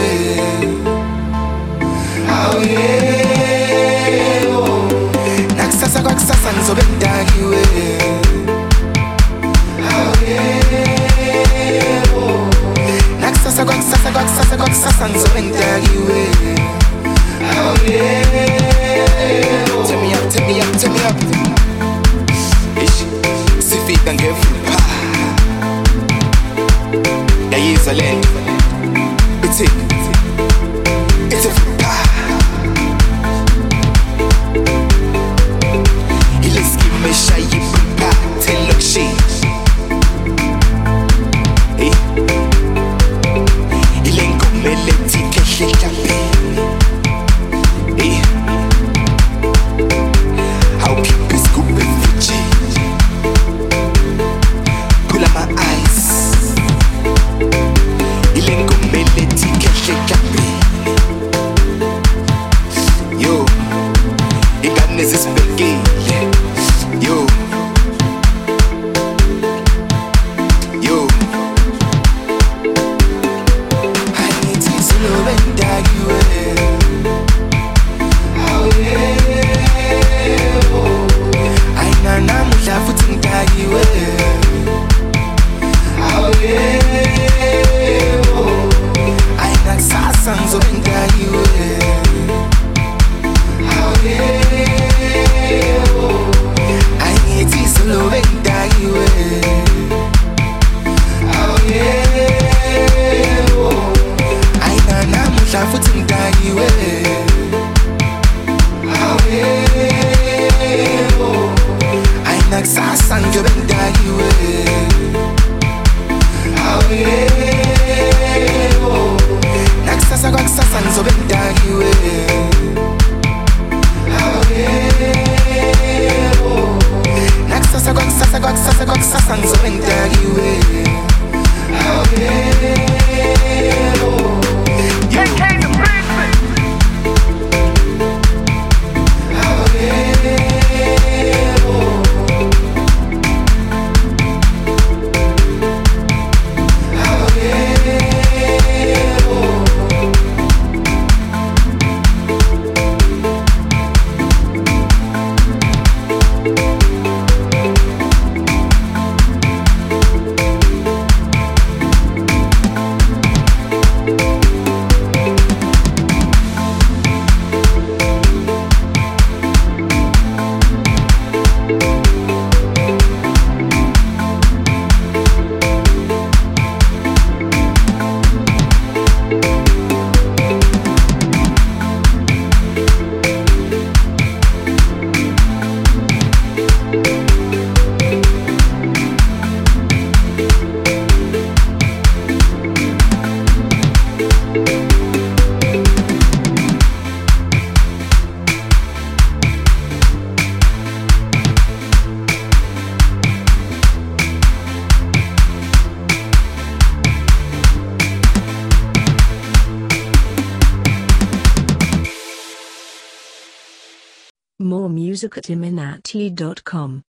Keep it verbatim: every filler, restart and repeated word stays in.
Nakusasa kwakusasa ngizobe ngidakiwe. Nakusasa kwakusasa kwakusasa kwakusasa ngizobe ngidakiwe. Turn me up, turn me up, turn me up. Ish, sifika ngevupha. Yayiza lento. Ithi, ithi vupha. Ileski mesha yipha telokshi. Eh. Ilengo meleti kehle kapi. Eh. How keep it scooping Fiji. Pull out my eyes. Ilengo meleti kehle kapi. Yo, ingane zisibhekile. Yo, yo. Angithi silobe ngidakiwe. Ayina namuhla futhi ngidakiwe. Ayina kusasa ngizobe ngidakiwe. Angithi silobe ngidakiwe. Ayina namuhla futhi ngidakiwe. Ayina kusasa ngizobe ngidakiwe. Nakusasa kwakusasa ngizobe ngidakiwe. Nakusasa kwakusasa kwakusasa kwakusasa ngizobe ngidakiwe. More music at iminati dot com.